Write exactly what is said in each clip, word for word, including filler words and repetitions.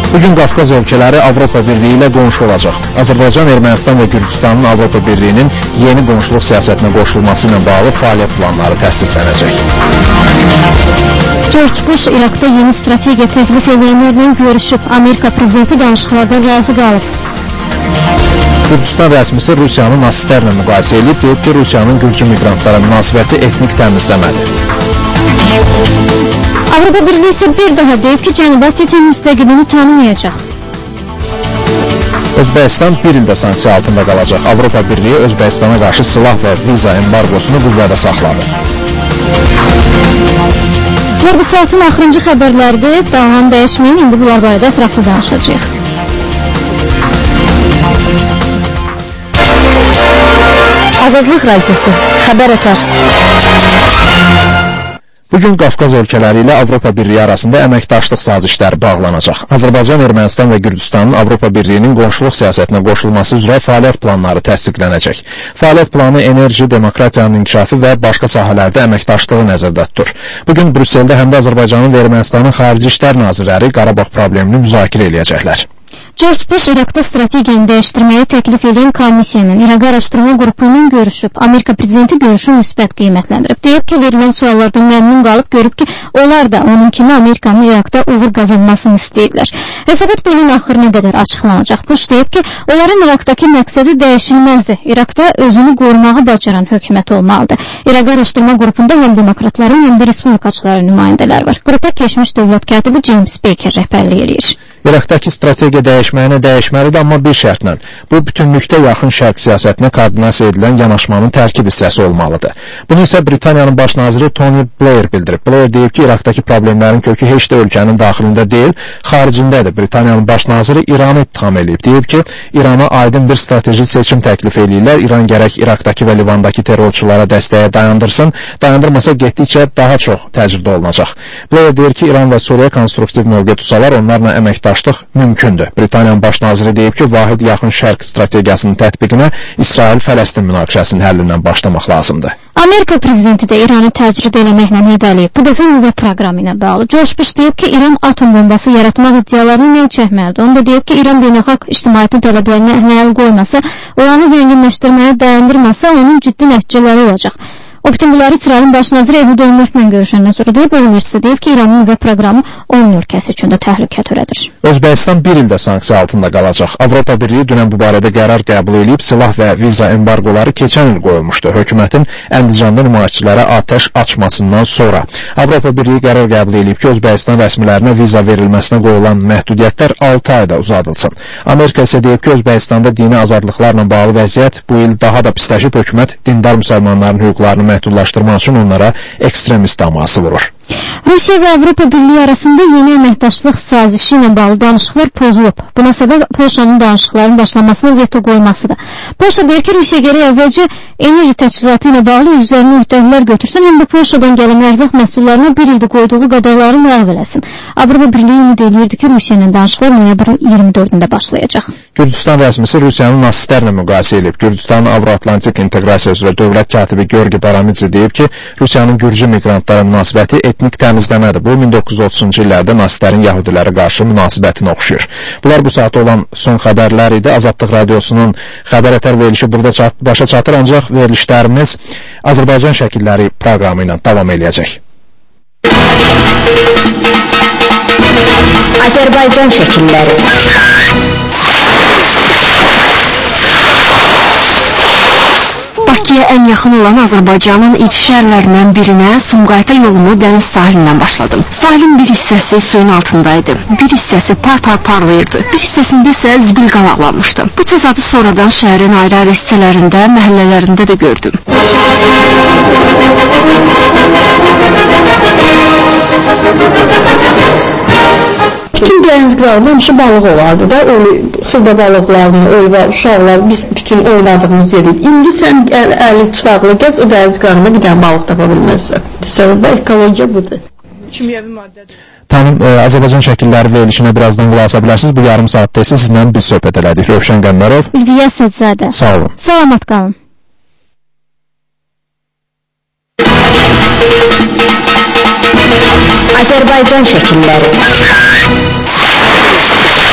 Bugün Qafqaz ölkələri Avropa Birliyi ilə qonşu olacaq. Azərbaycan, Ermənistan və Gürcüstanın Avropa Birliyinin yeni qonşuluq siyasətinə qoşulması ilə bağlı fəaliyyət planları təsdiqlənəcək. George Bush İraqda yeni strategiya təklif edənlərlə görüşüb. Amerika prezidenti danışıqlardan razı qalıb. Gürcüstan rəsmisi Rusiyanın nasistlərlə müqayisə edib, deyib ki, Rusiyanın Gürcü miqrantlara münasibəti etnik təmizləmədir. Avropa Birliyi isə bir daha deyib ki, Cənubi Osetiya müstəqilini tanımayacaq. Özbəkistan bir ildə sanksiya altında qalacaq. Avropa Birliyi Özbəkistana qarşı silah və viza embargosunu qüvvədə saxladı. Bu saatın axırıncı xəbərlərdir. Davamı dəyişməyin, indi bunlar barədə ətraflı danışacağıq. Azadlıq Radiosu, xəbər ötər. Bugün Qafqaz ölkələri ilə Avropa Birliyi arasında əməkdaşlıq sazişləri bağlanacaq. Azərbaycan, Ermənistan və Gürcüstanın Avropa Birliyinin qonşuluq siyasətinə qoşulması üzrə fəaliyyət planları təsdiqlənəcək. Fəaliyyət planı enerji, demokratiyanın inkişafı və başqa sahələrdə əməkdaşlığı nəzərdə tutur. Bugün Brüsseldə həm də Azərbaycanın və Ermənistanın xarici işlər nazirləri Qarabağ problemini müzakirə eləyəcəklər. George Bush İraqda strategiyanı dəyişdirməyi təklif edən komissiyanın İraq araşdırma qrupunun görüşüb. Amerika prezidenti görüşü müsbət qiymətləndirib. Deyib ki, verilən suallardan məmnun qalıb, görüb ki, onlar da onun kimi Amerikanın İraqda uğur qazanmasını istəyirlər. Hesabat bu ilin axırına qədər açıqlanacaq. Bush deyib ki, onların İraqdakı məqsədi dəyişilməzdir. İraqda özünü qorumağı bacaran hökumət olmalıdır. İraq araşdırma qrupunda həm demokratların, həm də respublikaçıların nümayəndələr var. Qrupa keçmiş dövlət katibi James Baker rəhbərlik edir. İraqdakı strategiya dəyişməyinə dəyişməlidir, amma bir şərtlə. Bu, bütünlükdə yaxın şərq siyasətinə koordinasiya edilən yanaşmanın tərkib hissəsi olmalıdır. Bunu isə Britaniyanın baş naziri Tony Blair bildirib. Blair deyib ki, İraqdakı problemlərin kökü heç də ölkənin daxilində deyil, xaricindədir. Britaniyanın baş naziri İranı ittiham edib. Deyib ki, İrana aydın bir strateji seçim təklif edirlər. İran gərək İraqdakı və Livandakı terrorçulara dəstəyə dayandırsın. Dayandırmasa getdikcə daha çox təcrid olunacaq. Blair deyir ki, İran və Suriya konstruktiv mövqe tutsalar, onlarla əməkdaşlıq mümkündür. Britaniyanın baş naziri deyib ki, vahid yaxın şərq strategiyasının tətbiqinə İsrail-Fələstin münaqişəsinin həllindən başlamaq lazımdır. Amerika prezidenti də İranı təcrid eləməklə hədəliyib. Bu dəfə nüvə proqramı ilə bağlı. George Bush deyib ki, İran atom bombası yaratmaq iddialarını nə çəkməlidir. Onu da deyib ki, İran beynəlxalq ictimaiyyətin tələblərinə əhəmiyyət qoymasa, oranı zənginləşdirməyə dayandırmasa, onun ciddi nəticələri olacaq. O bütün bunları İsrailin baş naziri Ehud Olmertlə görüşəndən sonra deyib, Olmert deyib ki, İranın nüvə proqramı on ölkəsi üçün də təhlükə törədir. Özbəkistan bir ildə sanksiya altında qalacaq. Avropa Birliyi dünən bu barədə qərar qəbul edib, silah və viza embargoları keçən il qoyulmuşdu. Hökumətin Əndicanda nümayişçilərə atəş açmasından sonra. Avropa Birliyi qərar qəbul edib ki, Özbəkistan rəsmilərinə viza verilməsinə qoyulan məhdudiyyətlər altı ayda uzadılsın. Amerika isə deyib ki, Özbəkistanda dini azadlıqlarla bağlı vəziyyət bu il daha da pisləşib, hökumət dindar müsəlmanların hüquqlarını məhdudlaşdırmaq üçün onlara ekstremist daması vurur. Rusiya və Avropa Birliyi arasında yeni əməkdaşlıq sazişi ilə bağlı danışıqlar pozulub. Buna səbəb Polşanın danışıqların başlamasına veto qoymasıdır. Polşa deyir ki, Rusiya gərək əvvəlcə enerji təchizatı ilə bağlı üzərinə öhdəliklər götürsün, həm də Polşadan gələn ərzaq məhsullarına bir ildə qoyduğu qadağaları ləğv eləsin. Avropa Birliyi ümid edirdi ki, Rusiya ilə danışıqlar noyabrın iyirmi dördündə başlayacaq. Gürcüstan rəsmisi Rusiyanın nasistlərlə müqayisə edib. Gürcüstanın Avro-Atlantik inteqrasiya üzrə dövlət katibi Georgi Baramidze deyib ki, Rusiyanın Gürcü miqrantlara münasibəti etnik təmizləmədir. Bu, min doqquz yüz otuzuncu illərdə nasistlərin yahudilərə qarşı münasibətinə oxşuyur. Bunlar bu saat olan son xəbərlər idi. Azadlıq Radiosunun xəbər ətər verilişi burada çat başa çatır, ancaq verilişlərimiz Azərbaycan şəkilləri proqramı ilə davam eləyəcək. Azərbaycan şəkilləri. Bakıya ən yaxın olan Azərbaycanın iç şəhərlərindən birinə Sumqayıta yolumu dəniz sahilindən başladım. Sahilin bir hissəsi suyun altındaydı, bir hissəsi par-par parlayırdı, bir hissəsində isə zibil qalaqlanmışdı. Bu təzadı sonradan şəhərin ayrı-ayrı hissələrində, məhəllələrində də gördüm. Bütün dəniz qırağında həmişə balıq olardı da, xırda balıqlarını, ölü uşaqlar, biz bütün oynadığımız yer idi. İndi sən əli çıxarlı gəz, o dəniz qırağında bir dənə balıq tapa bilməzsən. Səbəb ekologiya budur. Kimyəvi maddədir. Tanım, e, Azərbaycan şəkilləri verilişinə birazdan qulaq asa bilərsiniz. Bu yarım saatda isə sizlə biz söhbət elədik. Rövşən Qəmbərov. Ülviyə Sədzadə. Sağ olun. Salamat qalın. Azərbaycan şəkilləri.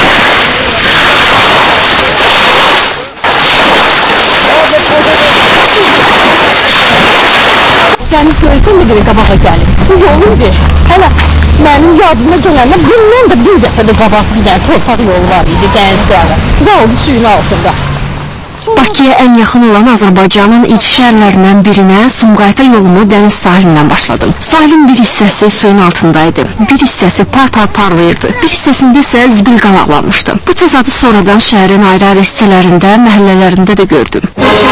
Dəniz görsən də görə qabağa gəlir. Bu yoldur. Hələ mənim yadıma gələndə bundan da bir dəfə də qabaq bir dənə torpaq yolu var idi dəniz qırağı. Zavallı suyun altında. Bakıya ən yaxın olan Azərbaycanın iç şəhərlərindən birinə Sumqayıta yolumu dəniz sahilindən başladım. Sahilin bir hissəsi suyun altındaydı. Bir hissəsi par-par parlayırdı. Bir hissəsində isə zibil qalaqlanmışdı. Bu təzadı sonradan şəhərin ayrı-ayrı hissələrində, məhəllələrində də gördüm.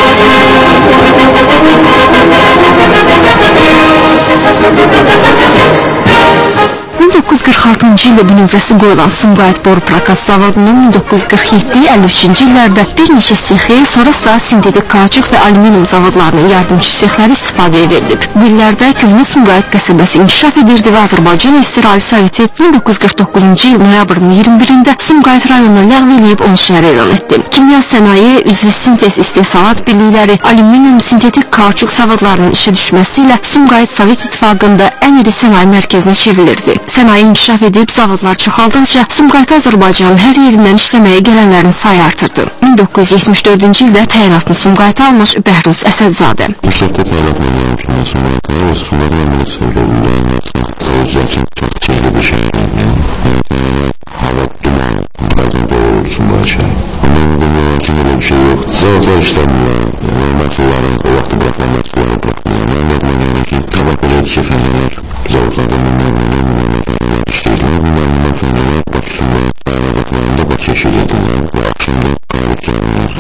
min doqquz yüz qırx altıncı ildə bünövrəsi qoyulan Sumqayıt boru prakat zavodunun min doqquz yüz qırx yeddi əlli üçüncü illərdə bir neçə sexi, sonra ise sintetik kauçuk və alüminium zavodlarının yardımcı sexləri istifadəyə verilib. Bu illərdə köhnə Sumqayıt qəsəbəsi inkişaf edirdi və Azərbaycan İsrail Ali Soveti min doqquz yüz qırx doqquzuncu il noyabrın iyirmi birində Sumqayıt rayonunu ləğv eləyib onu şəhər elan etdi. Kimya sənaye, üzvü sintez istehsalat birlikləri, alüminium sintetik kauçuk zavodlarının işə düşməsi ilə Sumqayıt Sovet İttifaqında ən iri sənaye mərkəzinə çevrilirdi. Sənaye inkişaf edib, zavodlar çoxaldıqca Sumqayıt Azərbaycanın hər yerindən işləməyə gələnlərin sayı artırdı. min doqquz yüz yetmiş dördüncü ildə təyinatını Sumqayıta almış Bəhruz Əsədzadə. Müsləqdə təyinatını almış Sumqayıta və Sumqayıta əmələ səvlərindən zavuzlar üçün çox çəkli bir şəhərin hava, duman, bəzən doğru Sumqayıt şəhəri. Onun dünyaya kimi elə bir şey yoxdur. Zavuzlar işləmirlər, məhsulların, o vaxtı bıraxılan məhsulları bıraxmıyor. Mən yadma gəlir ki, tabak belə ki, fənələr, zavuzlarda minlərlə, minlərlə işləyirlər, minlərlə fənələr Bakısında, ayaqlarında Bakı yeşil edirlər və akşamda qalib gəlirlər.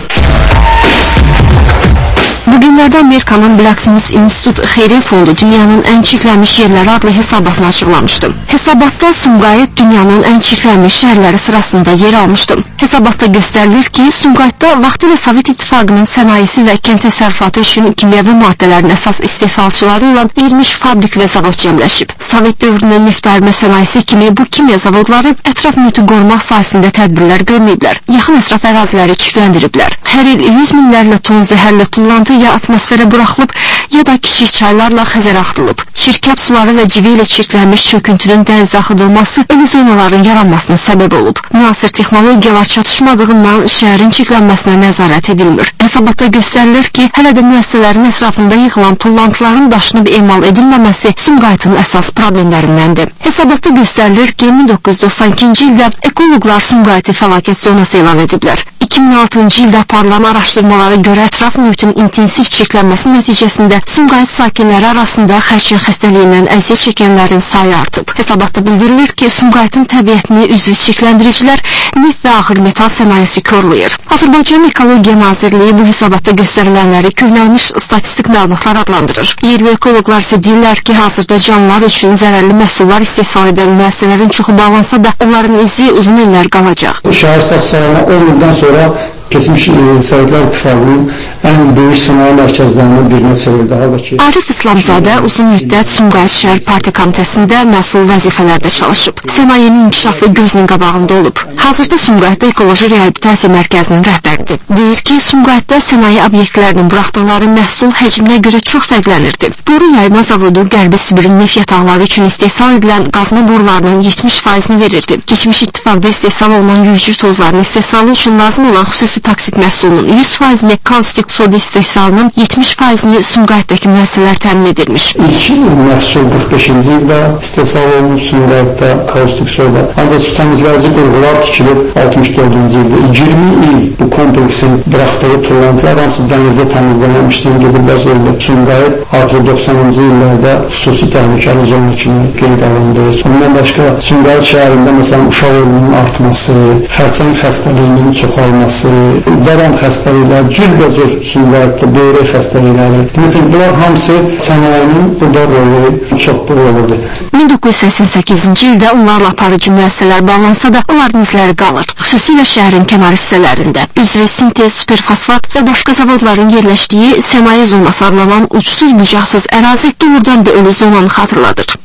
Bugünlərdə Amerikanın Blacksmith Institute Xeyriyyə Fondu dünyanın ən çirklənmiş yerləri adlı hesabatını açıqlamışdı. Hesabatda Sumqayıt dünyanın ən çirklənmiş şəhərləri sırasında yer almışdı. Hesabatda göstərilir ki, Sumqayıtda vaxtilə Sovet İttifaqının sənayesi və kənd təsərrüfatı üçün kimyəvi maddələrin əsas istehsalçıları olan iyirmi fabrik və zavod cəmləşib. Sovet dövrünün neftarmə sənayesi kimi bu kimya zavodları ətraf mühiti qorumaq sayəsində tədbirlər görməyiblər. Yaxın ətraf əraziləri çirkləndiriblər. Hər il yüz minlərlə ton zəhərli tullantı ya atmosferə buraxılıb, ya da kiçik çaylarla Xəzərə axıdılıb. Çirkəb suları və civi ilə çirklənmiş çöküntünün dənizə axıdılması ölü zonaların yaranmasına səbəb olub. Müasir texnologiyalar çatışmadığından şəhərin çirklənməsinə nəzarət edilmir. Hesabatda göstərilir ki, hələ də müəssisələrin ətrafında yığılan tullantıların daşınıb emal edilməməsi Sumqayıtın əsas problemlərindəndir. Hesabatda göstərilir ki, min doqquz yüz doxsan ikinci ildə ekoloqlar Sumqayıtı fəlakət zonası elan ediblər. iki min altıncı ildə aparılan araşdırmalara görə ətraf mühitin intensiv çirklənməsi nəticəsində Sumqayıt sakinləri arasında xərçəng xəstəliyindən əziyyət çəkənlərin sayı artıb. Hesabatda bildirilir ki, Sumqayıtın təbiətini üzvü çirkləndiricilər, neft və ağır metal sənayesi korlayır. Azərbaycan Ekologiya Nazirliyi bu hesabatda göstərilənləri köhnəlmiş statistik məlumatlar adlandırır. Yerli ekoloqlar isə deyirlər ki, hazırda canlılar üçün zərərli məhsullar istehsal edən müəssisələrin çoxu bağlansa da onların izi uzun illər qalacaq. Bu şəhər saxçalarına on ildən sonra keçmiş Sovetlər İttifaqının ən böyük sənaye mərkəzlərindən birinə çevirdi. Halbuki Arif İslamzadə uzun müddət Sumqayıt şəhər partiya komitəsində məsul vəzifələrdə çalışıb. Sənayenin inkişafı gözünün qabağında olub. Hazırda Sumqayıtda ekoloji reabilitasiya mərkəzinin rəhbəridir. Deyir ki, Sumqayıtda sənaye obyektlərinin buraxdıqları məhsul həcminə görə çox fərqlənirdi. Boru yayma zavodu Qərbi Sibirin neft yataqları üçün istehsal edilən qazma borularının yetmiş faizini verirdi. Keçmiş ittifaqda istehsal olunan yüzücü tozlarının istehsalı üçün lazım olan xüsusi taksit məhsulunun yüz faizini, kaustik soda istehsalının yetmiş faizini Sumqayıtdakı müəssisələr təmin edirmiş. İlk məhsul qırx beşinci ildə istehsal olunub Sumqayıtda kaustik soda. Ancaq su təmizləyici qurğular tikilib altmış dördüncü ildə. iyirmi il bu kompleksin buraxdığı tullantılar hamısı dənizdə təmizlənmişdən gediblər zeylə. Sumqayıt artıq doxsanıncı illərdə xüsusi təhlükəli zona kimi qeyd alındı. Ondan başqa Sumqayıt şəhərində məsələn uşaq ölümünün artması, xərçəng xəstəliyinin çoxalması, vərəm xəstəlikləri, cürbəcür Sumqayıtda böyrək xəstəlikləri. Məsələn, bunlar hamısı sənayenin burada rolu çox böyükdür. min doqquz yüz səksən səkizinci ildə onlarla aparıcı müəssisələr bağlansa da onların izləri qalır. Xüsusilə şəhərin kənar hissələrində. Üzrə sintez, superfosfat və başqa zavodların yerləşdiyi sənaye zonası adlanan uçsuz bucaqsız ərazi doğrudan da ölü zonanı xatırladır.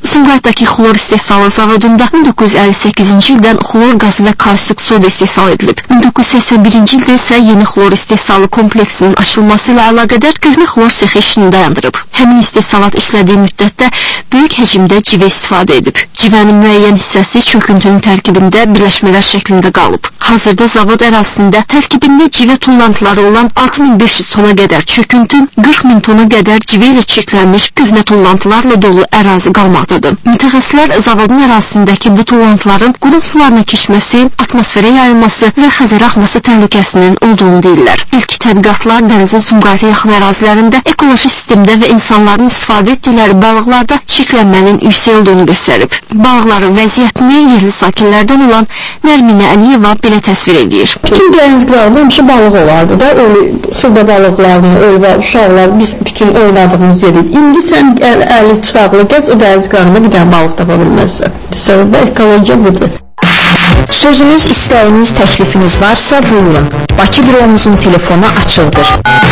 Sumqayıtdakı xlor istehsalı zavodunda min doqquz yüz əlli səkkizinci ildən xlor qazı və kaustik soda istehsal edilib. min doqquz yüz səksən birinci ildə isə yeni xlor istehsalı kompleksinin açılması ilə əlaqədar köhnə xlor sexi işini dayandırıb. Həmin istehsalat işlədiyi müddətdə böyük həcmdə civə istifadə edib. Civənin müəyyən hissəsi çöküntünün tərkibində birləşmələr şəklində qalıb. Hazırda zavod ərazisində tərkibində civə tullantıları olan altı min beş yüz tona qədər çöküntü, qırx min tona qədər civə ilə çirklənmiş köhnə tullantılarla dolu ərazi qalmaqdadır. Mütəxəssislər zavodun ərazisindəki bu tullantıların qurun sularına keçməsi, atmosferə yayılması və Xəzərə axması təhlükəsinin olduğunu deyirlər. İlk tədqiqatlar dənizin Sumqayıta yaxın ərazilərində ekoloji sistemdə və insanların istifadə etdikləri balıqlarda çirklənmənin yüksək olduğunu göstərib. Balıqların vəziyyətini yerli sakinlərdən olan Nərminə Əliyeva belə təsvir edir. Bütün dəniz qırağında həmişə balıq olardı da, öyle xırda balıqlarını, öyle uşaqlar, biz bütün oynadığımız yeri. İndi sən əli çıxaqlı gəz, o dəniz qırağında bir dənə balıq tapa bilməzsən. Səbəbə ekologiya budur. Sözünüz, istəyiniz, təklifiniz varsa buyurun. Bakı büromuzun telefonu açıldır.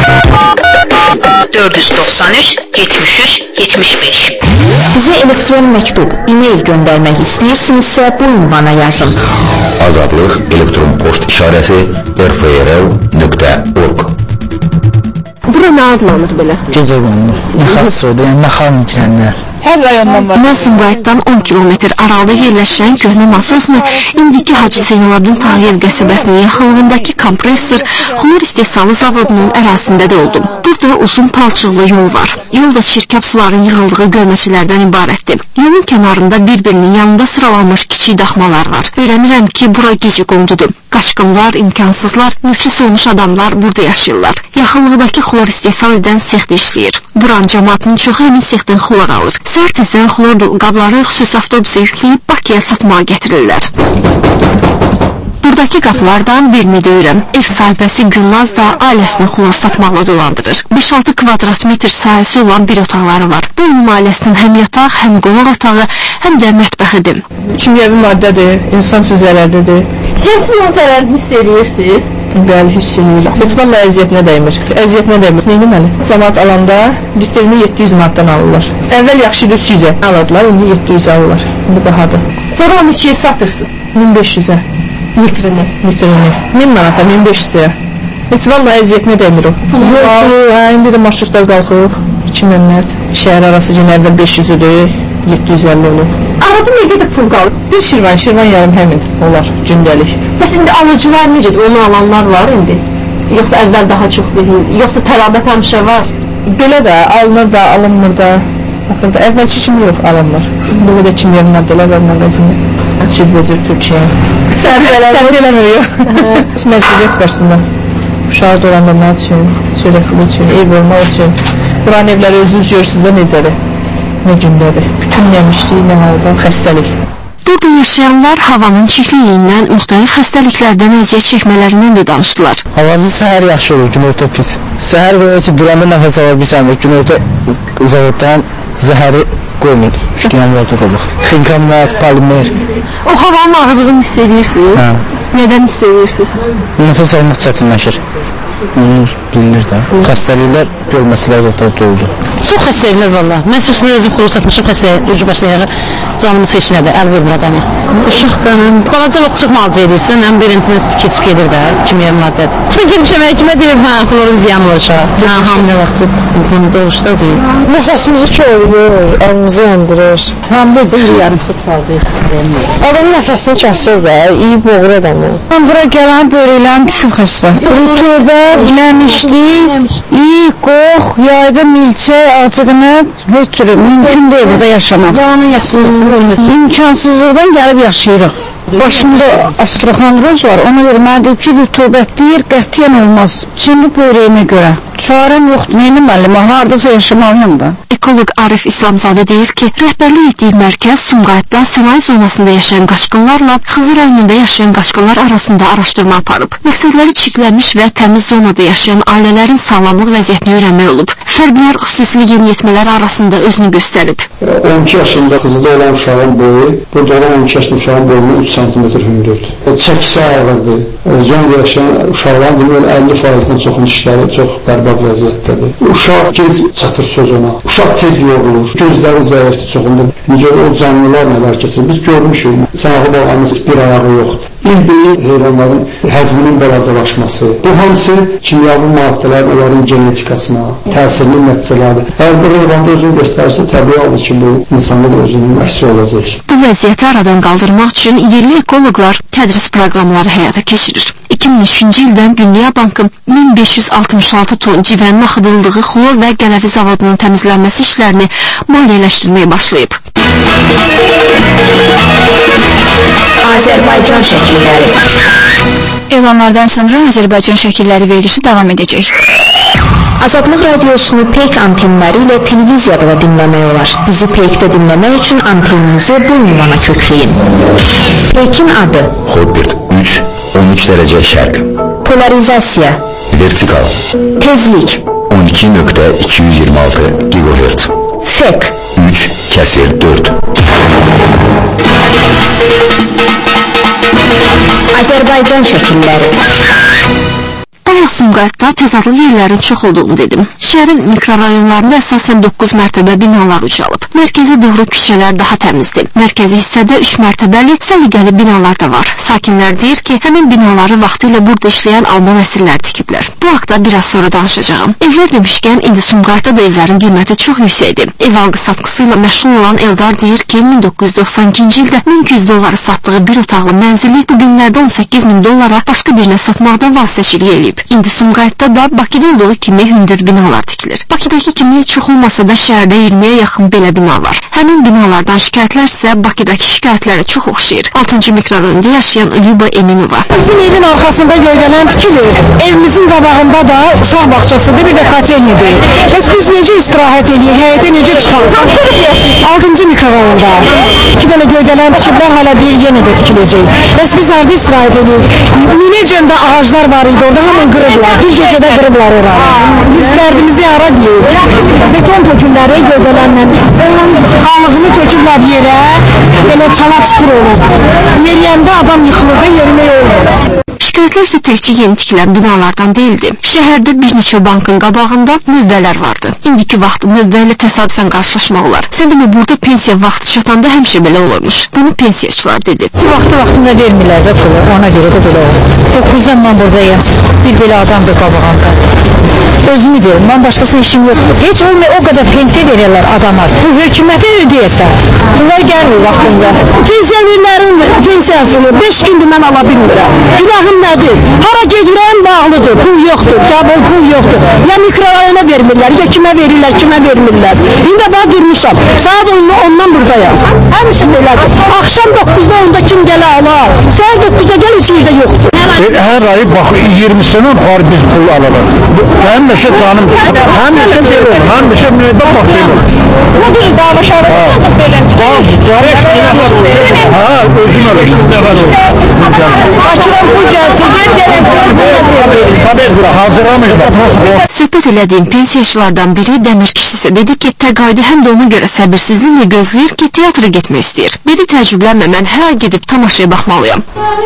dörd yüz doxsan üç yetmiş üç yetmiş beş. Bizə elektron məktub, e-mail göndərmək istəyirsinizsə bu ünvana yazın. Azadlıq elektron post işarəsi r f r l nöqtə org. Bura nə adlanır belə? Gecə qonur, naxas sodu, yəni naxal mitrənlər. Hər rayondan var. Mən Sumqayıtdan on kilometr aralıda yerləşən köhnə Nasosna indiki Hacı Zeynalabdin Tağıyev qəsəbəsinin yaxınlığındakı kompresor xlor istehsalı zavodunun ərazisində də oldum. Burada uzun palçıqlı yol var. Yolda çirkəb suların yığıldığı gölməçələrdən ibarətdir. Yolun kənarında bir-birinin yanında sıralanmış kiçik daxmalar var. Öyrənirəm ki, bura gecə qondudur. Qaçqınlar, imkansızlar, müflis olmuş adamlar burada yaşayırlar. Yaxınlıqdakı xlor istehsal edən sexdə işləyir. Buran cəmaatının çoxu həmin sexdən xlor alır. Səhər tezdən xlor dolu qabları xüsusi avtobusa yükləyib Bakıya satmağa gətirirlər. Buradakı qapılardan birini döyürəm. Ev sahibəsi Gülnaz da ailəsini xlor satmaqla dolandırır. beş altı kvadrat metr sahəsi olan bir otaqları var. Bu onun ailəsinin həm yataq, həm qonaq otağı, həm də mətbəxidir. Kimyəvi maddədir, insan üçün zərərlidir. Siz onun zərərini hiss edirsiniz? Bəli, hiss edirlər. Heç vaxt əziyyətinə dəymir. Əziyyətinə dəymir. Nə etməli? Cəmaat alanda litrini yeddi yüz manatdan alırlar. Əvvəl yaxşıdır üç yüzə alırlar, indi yeddi yüzə alırlar. Bu bahadır. Sonra onu ikiyə satırsınız. min beş yüzə. Litrini. Litrini. min manata, min beş yüzə. Heç vaxt əziyyətinə dəymir o. Yox, hə, indi də marşrutlar qalxıb. iki mənət. Şəhər arası cəmi əvvəl beş yüzüdür, yeddi yüz əlli olur. Arada nə qədər pul qalır? Bir şirvan, şirvan yarım həmin olar, gündəlik. Bəs indi alıcılar necədir? Onu alanlar var indi? Yoxsa əvvəl daha çox deyil? Yoxsa tələbət həmişə var? Belə də, alınır da, alınmır da. Axırda əvvəlki kimi yox, alınmır. Bu qədər kimyəvi maddələr var məqazində. Çirvəcir Türkiyə. Sərf eləmir, yox. Məcburiyyət qarşısında. Uşağı dolandırmaq üçün, sürəkli üçün, ev olmaq üçün. Buranın evləri özünüz görürsünüz də necədir? Nə gündədir? Bütün yemişlik, nə halda, xəstəlik. Burada yaşayanlar havanın çirkliyindən, müxtəlif xəstəliklərdən əziyyət çəkmələrindən də danışdılar. Havası səhər yaxşı olur, günorta pis. Səhər belə ki, duramda nəfəs ala bilsən və günorta zavoddan zəhəri qoymur. Şükürən var toxuluq. Xinkamlat, polimer. O havanın ağırlığını hiss edirsiniz? Hə. Nədən hiss edirsiniz? Nəfəs almaq çətinləşir. Bunu bilinir də. Xəstəliklər görməçilər də oldu. Çox xəstəliklər valla. Mən sırasında özüm xuru satmışım xəstə, ucu başına yağı canımız heç nədir, əl vermir adamı. Uşaqdan, balaca vaxt çox malcı edirsən, həm birincinə keçib gedir də, kimyəvi maddədir. Sən gelmişəm həkimə deyib, hə, xlorun ziyanı var uşaq. Hə, hamilə vaxtı bunu doğuşda deyib. Nəfəsimizi çoğulur, əlimizi yandırır. Hamilə deyil, yarım tut saldıyıq. Adamın nəfəsini kəsir də, iyi boğur adamı. Mən bura gələn böyrəklərim düşüb xəstə. Rütubə, nəmişlik, iyi, qox, yayda milçək, acığını heç türlü mümkün deyil burada yaşamaq. Yalanın yaşayırıq. İmkansızlıqdan gəlib yaşayırıq. Başımda astroxandroz var, ona görə mənə deyib ki, rütubət deyir, qətiyyən olmaz. Şimdi böyrəyimə görə. Çarəm yoxdur, neyini müəllim, haradasa yaşamalıyım da. Ekoloq Arif İslamzadə deyir ki, rəhbərlik etdiyi mərkəz Sumqayıtda sənaye zonasında yaşayan qaçqınlarla Xızı rayonunda yaşayan qaçqınlar arasında araşdırma aparıb. Məqsədləri çirklənmiş və təmiz zonada yaşayan ailələrin sağlamlıq vəziyyətini öyrənmək olub. Fərqlər xüsusilə yeniyetmələr arasında özünü göstərib. on iki yaşında Xızıda olan uşağın boyu, burada olan on iki yaşında uşağın boyundan üç santimetr hündürdür. Çəkisi ağırdır. Zonda yaşayan uşaqların demək əlli faizdən çoxun dişləri çox bərbad vəziyyətdədir. Uşaq gec çatır sözuna, uşaq tez yorulur, gözləri zəifdir çoxunda. Necə o canlılar nələr keçir, biz görmüşük. Sanağı bağlamız bir ayağı yoxdur. İlbeyin heyvanların həzminin balacalaşması, bu hamısı kimyavi maddələrin onların genetikasına, təsirli nəticələrdir. Əgər bir heyvanda özünü göstərsə, təbii alır ki, bu insanda da özünün əksi olacaq. Bu vəziyyəti aradan qaldırmaq üçün yerli ekoloqlar tədris proqramları həyata keçirir. iki min üçüncü ildən Dünya Bankı min beş yüz altmış altı ton civənin axıdıldığı xlor və qələvi zavodunun təmizlənməsi işlərini maliyyələşdirməyə başlayıb. Azərbaycan şəkilləri. Elanlardan sonra Azərbaycan şəkilləri verilişi davam edəcək. Azadlıq radiosunu Peyk antenləri ilə televiziyada da dinləmək olar. Bizi Peykdə dinləmək üçün anteninizi bu ünvana kökləyin. Peykin adı Hotbird üç on üç dərəcə şərq. Polarizasiya Vertikal Tezlik on iki nöqtə iki yüz iyirmi altı gigahertz. Fek üç kəsir dörd. Azərbaycan şəkilləri. Bayaq Sumqayıtda təzadlı yerlərin çox olduğunu dedim. Şəhərin mikrorayonlarında əsasən doqquz mərtəbə binalar ucalıb. Mərkəzə doğru küçələr daha təmizdir. Mərkəzi hissədə üç mərtəbəli, səliqəli binalar da var. Sakinlər deyir ki, həmin binaları vaxtı ilə burada işləyən alman əsirlər tikiblər. Bu haqda biraz sonra danışacağım. Evlər demişkən, indi Sumqayıtda da evlərin qiyməti çox yüksəkdir. Ev alqı satqısı ilə məşğul olan Eldar deyir ki, min doqquz yüz doxsan ikinci ildə min iki yüz dollara satdığı bir otaqlı mənzili bu günlərdə on səkkiz min dollara başqa birinə satmaqdan vasitəçilik eləyib. İndi Sumqayıtda da Bakıda olduğu kimi hündür binalar tikilir. Bakıdakı kimi çox olmasa da şəhərdə iyirmiyə yaxın belə bina var. Həmin binalardan şikayətlər isə Bakıdakı şikayətlərə çox oxşayır. altıncı mikrorayonda yaşayan Lüba Eminova. Bizim evin arxasında göydələn tikilir. Evimizin qabağında da uşaq bağçasıdır, bir də kotelnidir. Bəs biz necə istirahət edirik, həyətə necə çıxalım? altıncı mikrorayonda iki dənə göydələn tikiblər, hala deyir yenə də tikiləcək. Bəs biz harada istirahət edirik? Minəcəndə ağaclar var idi, orada hamın qırıblar, bir gecədə qırıblar oranı. Biz dərdimizi ara deyik. Beton tökümləri göydələnlə, onun qanlığını töküblər yerə, belə çalaq sıfır olur. Yeriyəndə adam yıxılır da yerimək olmur. Şikayətlər isə təkcə yeni tikilən binalardan deyildi. Şəhərdə bir neçə bankın qabağında növbələr vardı. İndiki vaxt növbə ilə təsadüfən qarşılaşmaq olar. Sən demə, burada pensiya vaxtı çatanda həmişə belə olurmuş. Bunu pensiyaçılar dedi. Bu vaxtı vaxtında vermirlər də pulu, ona görə də belə olur. doqquzdan mən buradayım, bir belə adamdır qabağında. Özümü deyim, mən başqası işim yoxdur. Heç olmuyor, o qədər pensiya verirlər adama. Bu hökumətə ödəyəsə, bunlar gəlmir vaxtında. Pensiyanerlərin pensiyasını beş gündür mən ala bilmirəm. Günahım nədir? Hara gedirəm bağlıdır, pul yoxdur, qəbul pul yoxdur. Ya mikrorayona vermirlər, ya kimə verirlər, kimə vermirlər. İndi bax durmuşam, saat ondan buradayam. Həmişə belədir. Axşam doqquzda onda kim gələ alar? Saat doqquzda gəl, heç yerdə yoxdur. Hər ay bax iyirmisindən var biz pul alalım. Həmişə canım, həmişə deyirəm, həmişə müəyyən baxıyorum. Bu bir davlaşarı belə. Ha, özüm öyle. Açılan pul gəlsin, gel gələn pul Söhbət elədiyim pensiyaçılardan biri Dəmir kişisi dedi ki, təqaüdü həm də ona görə səbirsizliklə gözləyir ki, teatra getmək istəyir. Dedi, təcrüblənmə, mən hər ay gedib tamaşaya baxmalıyam.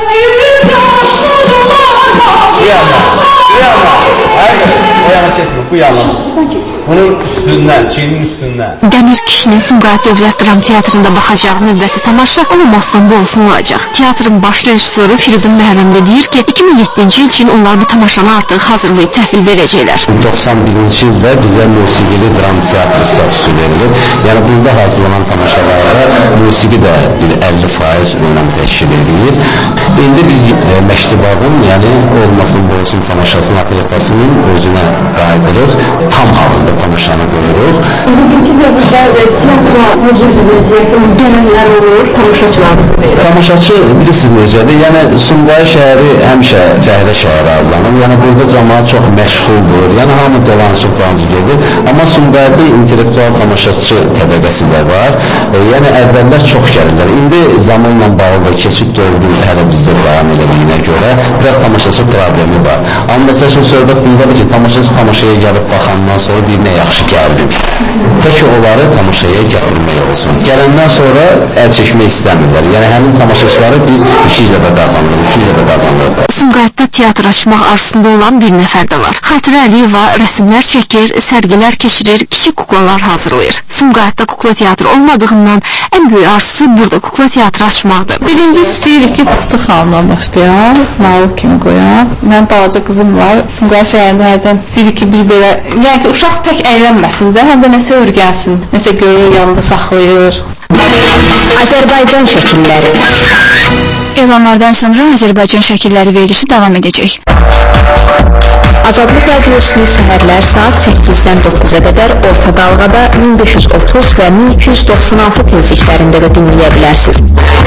O yana keçmir, bu yana. Bunun üstündən, çiyinin üstündən. Dəmir kişinin Sumqayıt Dövlət Dram Teatrında baxacağı növbəti tamaşa olmazsan bu olsun olacaq. Teatrın baş rejissoru Firidun Məhərrəmdə deyir ki, iki min yeddinci il üçün onlar bu tamaşanı artıq hazırlayıb təhvil verəcəklər. doxsan birinci ildə bizə musiqili dram teatr statusu verilir. Yəni burada hazırlanan tamaşalara musiqi də bir əlli faiz önəm təşkil edir. İndi biz e, Məktəbağın, yəni olmasın bu olsun tamaşasının aparatasının özünə qaydırıq. Tam halında tamaşanı qoyuruq. Bugünkü dövrdə teatra necə bir vəziyyətin gələnlər olur, tamaşaçılarımız verir. Tamaşaçı bilirsiniz necədir? Yəni Sumqayıt şəhəri həmişə fəhlə şəhəri adlanır. Yəni burada cəmaət çox məşğuldur. Yəni hamı dolanışıq dolanışıq gedir. Amma Sumqayıtın intellektual tamaşaçı təbəqəsi də var. E, yəni əvvəllər çox gəlirlər. İndi zamanla bağlı da keçid dövrü hələ bizdə davam edildiyinə görə biraz tamaşaçı problemi var. Amma məsəl üçün söhbət bundadır ki, tamaşaçı tamaşaya gəlib baxandan sonra deyir, nə yaxşı gəldin. Tək onları tamaşaya gətirmək olsun. gələndən sonra əl çəkmək istəmirlər. Yəni həmin tamaşaçıları biz iki ilə də qazanırıq, üç ilə də qazanırıq. Sumqayıtda teatr açmaq arzusunda olan bir nəfər də var. Xatirə Əliyeva rəsmlər çəkir, sərgilər keçirir, kiçik kuklalar hazırlayır. Sumqayıtda kukla teatrı olmadığından ən böyük arzusu burada kukla teatrı açmaqdır. Birinci istəyirik ki, Tıxtıq xanımdan başlayaq, Nağıl kimi qoyaq. Mən balaca qızım var, Sumqayıt şəhərində hərdən istəyirik ki, bir belə, yəni ki, uşaq tək əylənməsin də, həm də nəsə örgənsin, nəsə görür, yanında saxlayır. Azərbaycan şəkilləri. Elanlardan sonra Azərbaycan şəkilləri verilişi davam edəcək. Azadlıq Radiosunu səhərlər saat səkkizdən doqquza qədər orta dalğada min beş yüz otuz və min iki yüz doxsan altı tezliklərində də dinləyə bilərsiniz.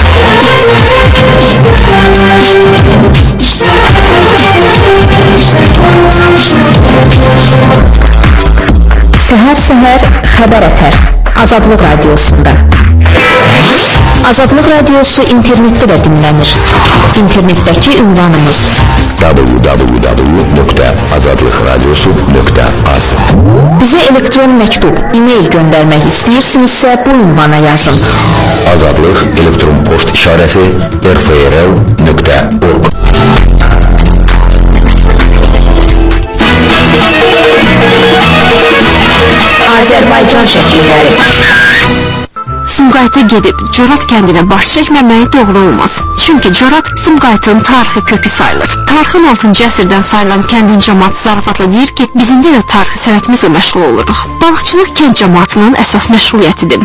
Səhər-səhər xəbər ətər Azadlıq Radiosunda. Azadlıq Radiosu internetdə də dinlənir. İnternetdəki ünvanımız w w w nöqtə azadlıq radiosu nöqtə az. Bizə elektron məktub, e-mail göndərmək istəyirsinizsə bu ünvana yazın. Azadlıq elektron poçt işarəsi r f r l nöqtə org. Azərbaycan şəkilləri. Sumqayıta gedib Corat kəndinə baş çəkməməyi doğru olmaz. Çünki Corat Sumqayıtın tarixi kökü sayılır. Tarixin altıncı əsrdən sayılan kəndin cəmaatı zarafatla deyir ki, bizim də tarixi sənətimizlə məşğul oluruq. Balıqçılıq kənd cəmaatının əsas məşğuliyyətidir.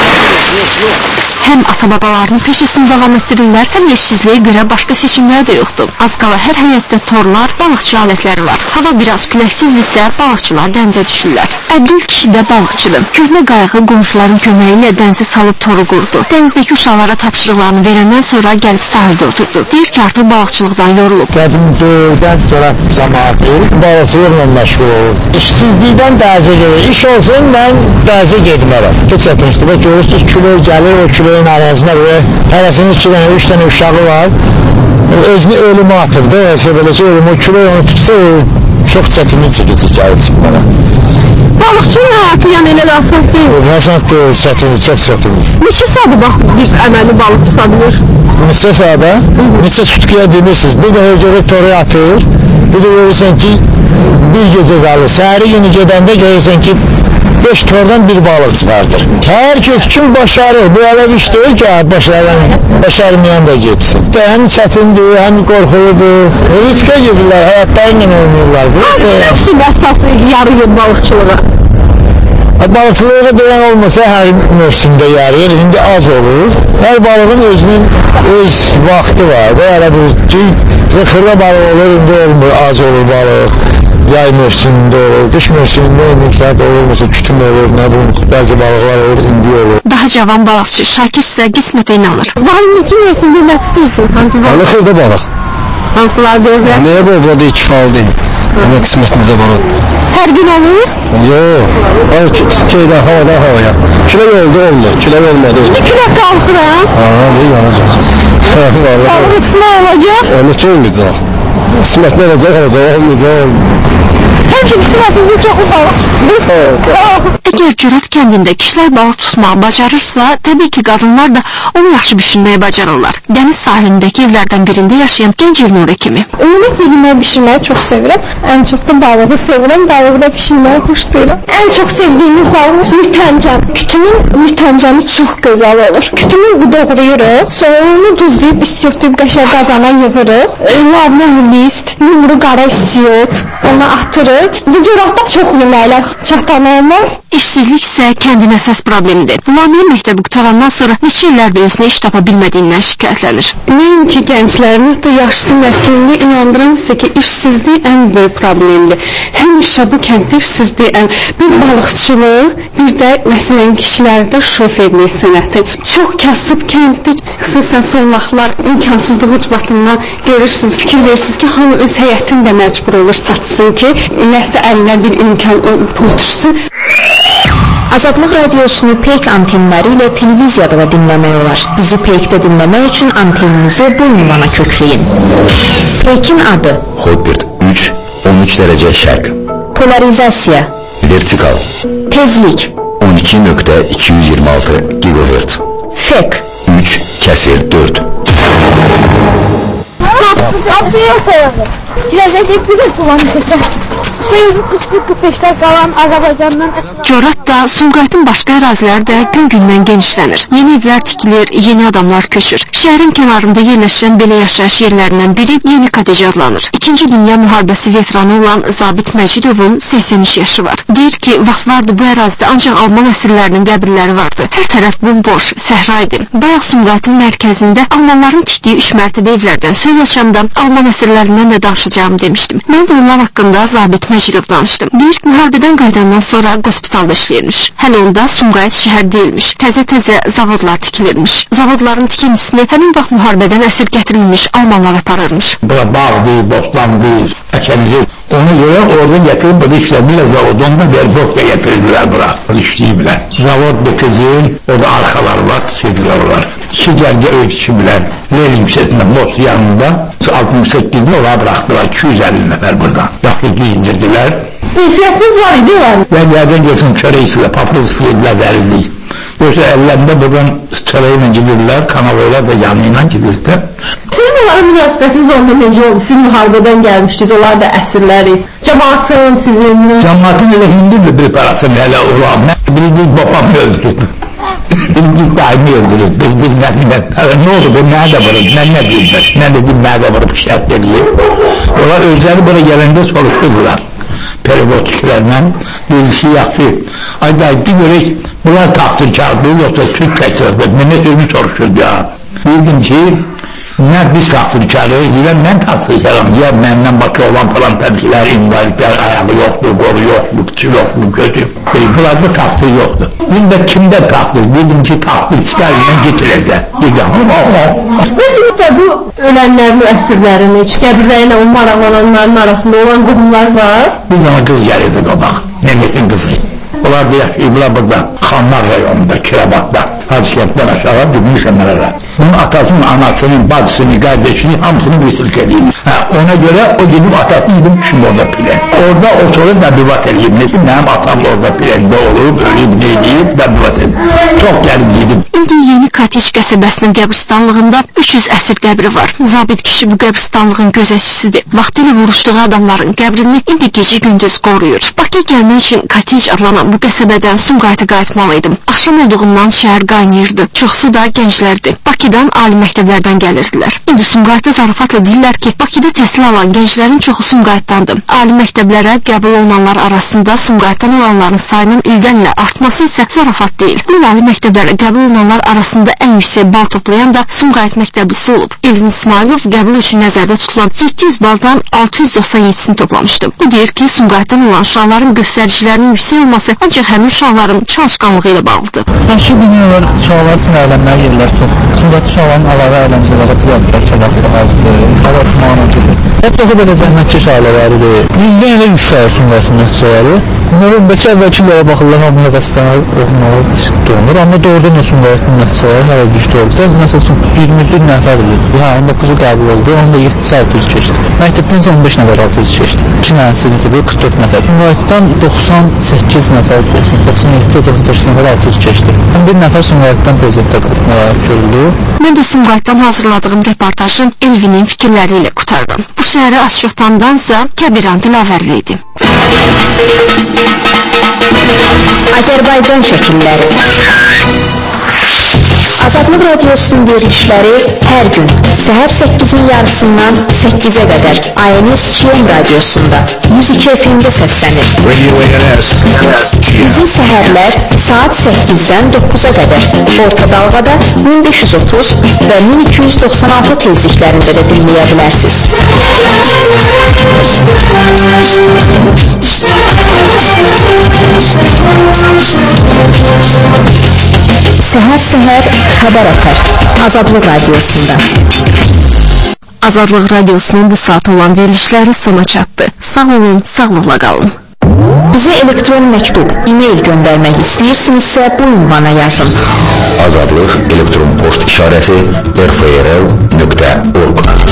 Həm ata-babalarının peşəsini davam etdirirlər, həm işsizliyə görə başqa seçimlər də yoxdur. Az qala hər həyətdə torlar, balıqçı alətləri var. Hava biraz küləksizdirsə, balıqçılar dənizə düşürlər. Əbdül kişi də balıqçıdır. Köhnə qayığı qonşuların köməyi ilə dənizə salıb toru qurdu. Dənizdəki uşaqlara tapşırıqlarını verəndən sonra gəlib sahildə oturdu. Deyir ki, artıq balıqçılıqdan yorulub. Qədim dövrdən sonra cəmaatı balıqçılıqla məşğul olur. İşsizlikdən dənizə gedir. İş olsun, mən dənizə getmərəm. Keçətinizdə görürsünüz, külək gəlir, o küləyin arasında böyle hərəsinin iki dənə, üç dənə uşağı var. Özünü ölümə atırdı. Beləcə ölümü, o külək onu tutsa, çox çətinlik çəkəcək gəlib çıxmadan. Balıqçının həyatı yəni elə də asad deyil. Asad deyil, çətinlik, çox çətinlik. Neçə sadə bax, bir əməli balıq tuta bilir? Neçə sadə? Neçə sütkiyə demirsiniz. Bir də görə toru atır, bir də görürsən ki, bir gecə qalır. Səhəri günü gedəndə görürsən ki, beş tordan bir balıq çıxardır. Hər kəs kim başarır, bu elə bir iş deyil ki, başarmayan da getsin. Həm çətindir, həm qorxuludur. Riskə gedirlər, həyatlarıyla oynayırlar. Hansı nəfsi əsası yarıyır balıqçılığa? Balıqçılığa deyən olmasa hər mövsümdə yarıyır, indi az olur. Hər balığın özünün öz vaxtı var. Belə bir xırda balıq olur, indi olmur, az olur balıq. Yay mövsümündə olur, qış mövsümündə miktarda olurmasa kütüm olur, nə bilim, bəzi balıqlar olur, indi olur. Daha cavan balıqçı Şakir isə qismətə inanır. Validin yesin, bilmək istəyirsin, hansı balıq? Balı xırda balıq. Hansılar deyirlər? Nəyə bu, bu da iki fal deyil. Demək qismətimizə balıqdır. Hər gün olur? Yox, şeydən, havadan havaya. Külək oldu, olmur, külək olmadı. Bir külək qalxıram? Haa, bu yanacaq. Balıq içində olacaq? Onun için olmayacaq. Qismətli olacaq, olacaq, olmayacaq. Həmçə qismətinizdə çoxlu balıqçısınız. Əgər Cürət kəndində kişilər balıq tutmağı bacarırsa, təbii ki, qadınlar da onu yaxşı bişirməyi bacarırlar. Dəniz sahilindəki evlərdən birində yaşayan gənc Elnurə kimi. Onu yeməyi bişirməyi çox sevirəm. Ən çox da balığı sevirəm. Balığı da bişirməyi xoşlayıram. Ən çox sevdiyimiz balıq mütəncəm. Kütümün mütəncəmi çox gözəl olur. Kütümü doğrayırıq, sonra onu duzlayıb, istiyotlayıb qəşəng qazana yığırıq. Lavlı list, yumru qara istiyot, ona atırıq. Bu cürətdə çox yeməklər çatan olmaz. İşsizlik isə kəndin əsas problemidir. Lamiyə məktəbi qutarandan sonra neçə illərdə özünə iş tapa bilmədiyindən şikayətlənir. Nəinki gənclərin, hətta yaşlı nəslini inandıram sizə ki, işsizlik ən böyük problemdir. Həmişə bu kənddə işsizlik ən bir balıqçılıq, bir də məsələn kişilərdə şoferlik sənəti. Çox kasıb kənddir. Xüsusən son vaxtlar imkansızlığı ucbatından görürsünüz, fikir verirsiniz ki, hamı öz həyətini də məcbur olur satsın ki, nəsə əlinə bir imkan pul düşsün. Azadlıq Radiosunu Peyk antenləri ilə televiziyada da dinləmək olar. Bizi Peykdə dinləmək üçün anteninizi bu ünvana kökləyin. Peykin adı Hotbird üç on üç dərəcə şərq. Polarizasiya Vertikal Tezlik on iki nöqtə iki yüz iyirmi altı gigahertz. F E C üç kəsir dörd. Qapısı yox oldu. Gələcək bir də kullanacaq. kırk beşlər qalan Azərbaycandan Corat da, Sumqayıtın başqa ərazilər də gün-gündən genişlənir. Yeni evlər tikilir, yeni adamlar köçür. Şəhərin kənarında yerləşən belə yaşayış yerlərindən biri Yeni Kotej adlanır. İkinci Dünya müharibəsi veteranı olan Zabit Məcidovun səksən üç yaşı var. Deyir ki, vaxt vardı bu ərazidə ancaq Alman əsirlərinin qəbirləri vardı. Hər tərəf bomboş, səhra idi. Bayaq Sumqayıtın mərkəzində Almanların tikdiyi üç mərtəbə evlərdən söz açanda Alman əsirlərindən də danışacağım demişdim. Mən də onlar haqqında Zabit Məcidov danışdım. Deyir, müharibədən qaydandan sonra hospitalda işləyirmiş. Hələ onda Sumqayıt şəhər deyilmiş. Təzə-təzə zavodlar tikilirmiş. Zavodların tikintisini həmin vaxt müharibədən əsir gətirilmiş Almanlar aparırmış. Bura bağdır, boslandır, əkənilir. Ona görə orada gətirib burada işləmirlər zavod. Onda Berbok'da gətirdilər bura. İşləyiblər. Zavod bitkizil, o da arxalar var, tikirlər var. İki gərgə öy tikiblər. Lenin yüksəsində Mos yanında altmış səkkizdə ola bıraxdılar. iki yüz əlli nəfər buradan. Yaxlıqlı indirdilər. İnşaatınız var idi var. Ben yerden görsün çöreğisiyle, paprasıyla verildi. Yoksa ellerinde buradan çöreğiyle gidirler, kanavoyla da yanıyla gidirdi. Sizin onlara münasibətiniz onda necə oldu? Siz müharibədən gəlmişdiniz, onlar da əsirləri. Cəmaatın sizin... Cəmaatın elə hindidir bir parasını elə olam. Bildik babamı öldürüb. Bildik daimi öldürüb. Bildik nə ne oldu bu, nə də vurub, nə nə bildir. Nə dedim, nə də vurub şəhət edilib. Onlar özləri bura gələndə soruşdular. Perivodçilərlə birisi yaxşı. Ay da görək, bunlar taxsirkardır, yoxsa Türk təksirdir. Mən nə sözünü soruşurdu ya. Bildim ki, nə biz taxsirkarı, deyirəm, mən taxsirkarım. Ya məndən başqa olan falan təbkilər, invalidlər, ayağı yoxdur, qoru yoxdur, küçü yoxdur, gözü. Bunlarda taxsir yoxdur. Bildim kimdə taxsir? Bildim ki, taxsir işlərlə getirəcək. Bildim, o, o. Mesela bu ölənlərin, əsirlərin, qəbirlərlə o maraqlananların arasında olan qohumlar var. Bir zaman qız gəlirdi o bax, Mehmetin qızı. Onlar da yaşayıblar burada, Xanlar rayonunda, Kirabatda. Hacikentdən aşağı dümüşəm mənələ. Bunun atasının, anasının, bacısını, qardeşini hamısını bir sırk edeyim. Ha, ona göre o gidip atasını gidip şimdi orada pilen. Orada oturur dəbivat edeyim. Nekin benim atam da orada pilende olur, ölüb neydeyib, dəbivat edeyim. Çok gelip gidip. İndi Yeni Kotej qəsəbəsinin qəbristanlığında üç yüz əsir qəbri var. Zabit kişi bu qəbristanlığın gözətçisidir. Vaxtilə vuruşduğu adamların qəbrini indi gecə gündüz qoruyur. Bakıya gəlmək üçün Kotej adlanan bu qəsəbədən Sumqayıta qayıtmalıydım. Axşam olduğundan şəhər qaynayırdı. Çoxsu da gənclərdi. Bakıdan ali məktəblərdən gəlirdilər. İndi Sumqayıta zarafatla deyirlər ki, Bakıda təhsil alan gənclərin çoxu Sumqayıtdandır. Ali məktəblərə qəbul olunanlar arasında Sumqayıtdan olanların sayının ildən ilə artması isə zarafat deyil. Bu ali məktəblərə qəbul olunanlar arasında ən yüksək bal toplayan da Sumqayıt məktəblisi olub. Elvin İsmailov qəbul üçün nəzərdə tutulan yeddi yüz baldan altı yüz doxsan yeddisini toplamışdı. O deyir ki, Sumqayıtdan olan uşaqların göstəricilərinin yüksək olması ancaq həmin uşaqların çalışqanlığı ilə bağlıdır. Yaxşı bilmirlər, uşaqlar üçün əylənməyə yerlər çox. Sumqayıt uşaqların əlavə əyləncələrə biraz bəlkə vaxtı azdır. Hava tutmağına kesin. Hətta o belə zəhmətkeş ailələridir. Yüzdə elə yüksək Sumqayıtın nəticələri. Bunların bəlkə əvvəlki illərə baxırlar, hamı nəfəsləmək oxumalı doğulur. Amma doğrudan da Sumqayıtın nəticələri hələ güclü oldu. Məsəl üçün iyirmi bir nəfər idi. Hə, on doqquzu qəbul oldu, onun da yeddisi altı yüz keçdi. Məktəbdən isə on beş nəfər altı yüz keçdi. İki nəfər sinifdə qırx dörd nəfər. Sumqayıtdan doxsan səkkiz nəfər, doxsan yeddi doxsan səkkiz nəfər altı yüz keçdi. on bir nəfər Sumqayıtdan prezidentə görüldü. Mən də Sumqayıtdan hazırladığım reportajın Elvinin fikirləri ilə qutardım. Bu şəhəri az çox tanıdansa Kəbiran Dilavərli idi. Azərbaycan şəkilləri. Azadlıq Radiosunun verilişləri hər gün səhər səkkizin yarısından səkkizə qədər I N S C M radiosunda yüz iki F M-də səslənir. Bizi səhərlər saat səkkizdən doqquza qədər orta dalğada min beş yüz otuz və min iki yüz doxsan altı tezliklərində də dinləyə bilərsiniz. Səhər-səhər xəbər atar Azadlıq Radiosunda. Azadlıq Radiosunun bu saat olan verilişləri sona çatdı. Sağ olun, sağlıqla qalın. Bizə elektron məktub, e-mail göndərmək istəyirsinizsə bu ünvana yazın. Azadlıq elektron post işarəsi r f r l nöqtə org